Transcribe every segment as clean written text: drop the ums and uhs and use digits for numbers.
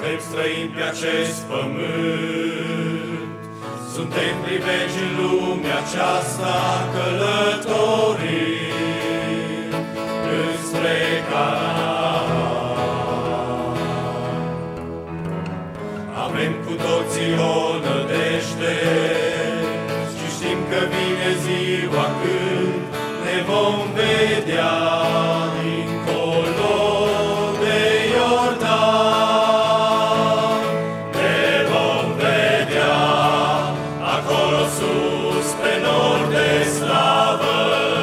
Suntem străini pe acest pământ, suntem privegi în lumea aceasta, călătorim înspre Canaan. Avem cu toții o nădejde și știm că vine ziua când ne vom vedea dincolo de Iordan. Ne vom vedea acolo sus pe nor de slavă.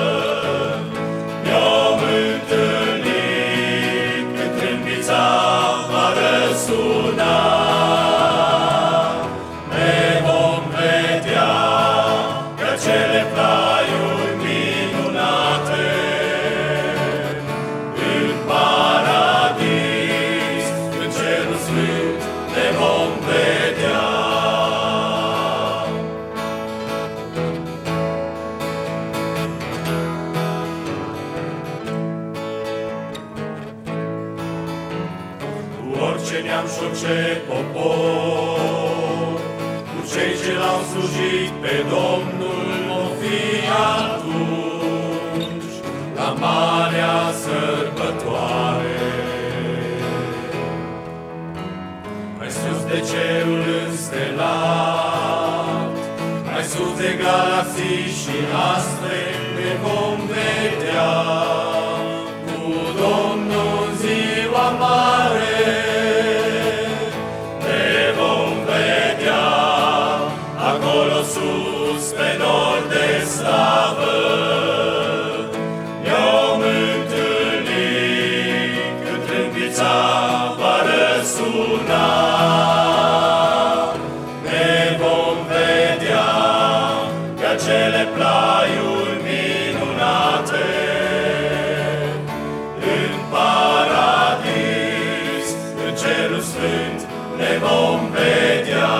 Ne-om întâlnit când trâmbița va răsuna. Ne vom vedea pe acele plaiuri minunate în paradis, în cerul sfânt ne vom vedea. Cu orice neam și orice popor, cu cei ce l-au slujit pe Domnul, vom fi atunci la marea sărbătoare. Mai sus de cerul înstelat, mai sus de galaxii și astre, ne vom vedea cu Domnul în ziua mare. Ne vom vedea acolo sus pe nor de slavă. Ne-om întâlnit când trâmbița va răsuna. Ne vom vedea pe acele plaiuri minunate în paradis, în cerul sfânt ne vom vedea.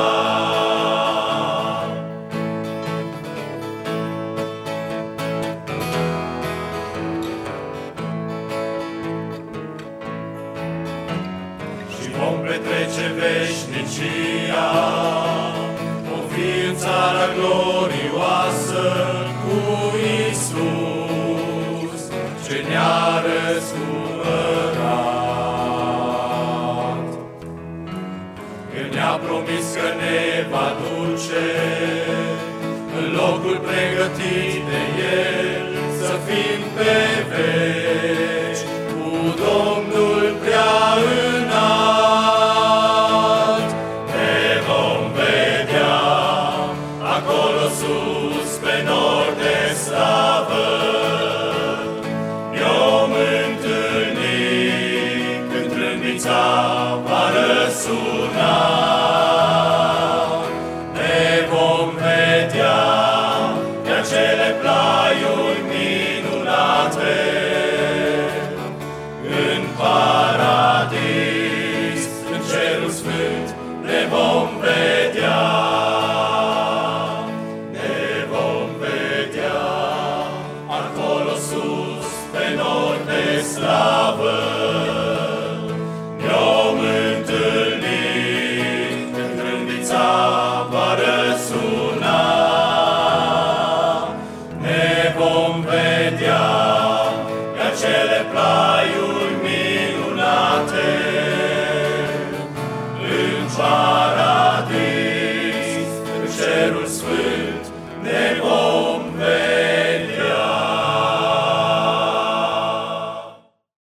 Și vom petrece veșnicia, vom fi în țara glorioasă cu Iisus, ce ne-a răscumpărat. El ne-a promis că ne va duce în locul pregătit de El, să fim pe veci cu Domnul prea înalt. Ne vom vedea acolo sus